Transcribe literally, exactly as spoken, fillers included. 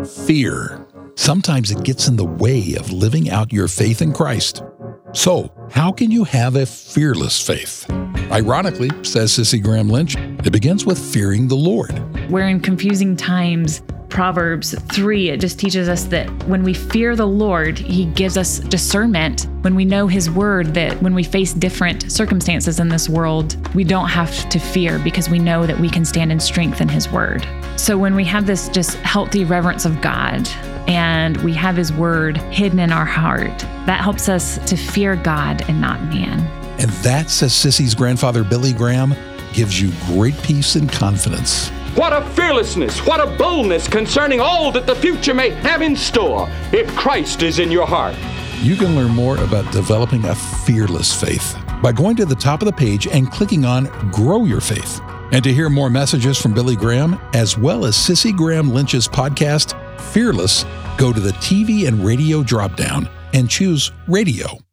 Fear. Sometimes it gets in the way of living out your faith in Christ. So, how can you have a fearless faith? Ironically, says Cissie Graham Lynch, it begins with fearing the Lord. We're in confusing times. Proverbs three, it just teaches us that when we fear the Lord, He gives us discernment. When we know His word, that when we face different circumstances in this world, we don't have to fear because we know that we can stand in strength in His word. So when we have this just healthy reverence of God and we have His word hidden in our heart, that helps us to fear God and not man. And that, says Cissie's grandfather Billy Graham, gives you great peace and confidence. What a fearlessness, what a boldness concerning all that the future may have in store if Christ is in your heart. You can learn more about developing a fearless faith by going to the top of the page and clicking on Grow Your Faith. And to hear more messages from Billy Graham, as well as Cissie Graham Lynch's podcast, Fearless, go to the T V and radio dropdown and choose Radio.